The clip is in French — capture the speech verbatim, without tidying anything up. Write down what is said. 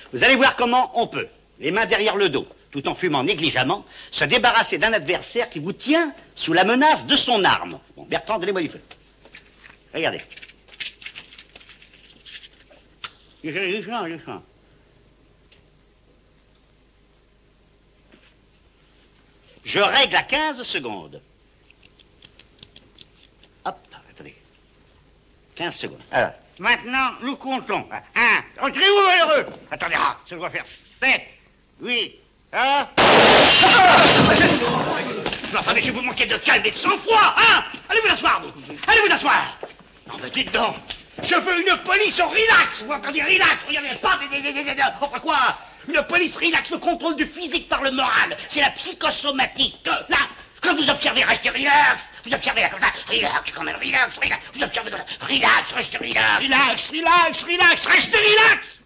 Vous allez voir comment on peut, les mains derrière le dos, tout en fumant négligemment, se débarrasser d'un adversaire qui vous tient sous la menace de son arme. Bon, Bertrand, donnez-moi du feu. Regardez. Doucement, doucement. Je règle à quinze secondes. Hop, attendez. quinze secondes. Alors, maintenant, nous comptons. Un, retirez-vous, malheureux. Attendez, ah, ça doit faire sept, huit, hein. Non, attendez, si vous manquez de calme et de sang-froid, hein. Allez vous asseoir, vous. Allez vous asseoir. Non, mais dites donc. Je veux une police au relax. Vous entendez, relax. Regardez, pas des... des, des, des, des enfin quoi. Une police relax, le contrôle du physique par le moral. C'est la psychosomatique. Là, quand vous observez, restez relax. Vous observez là comme ça, relax, quand même, relax, relax. Vous observez comme ça, relax, restez relax. Relax, relax, relax, restez relax.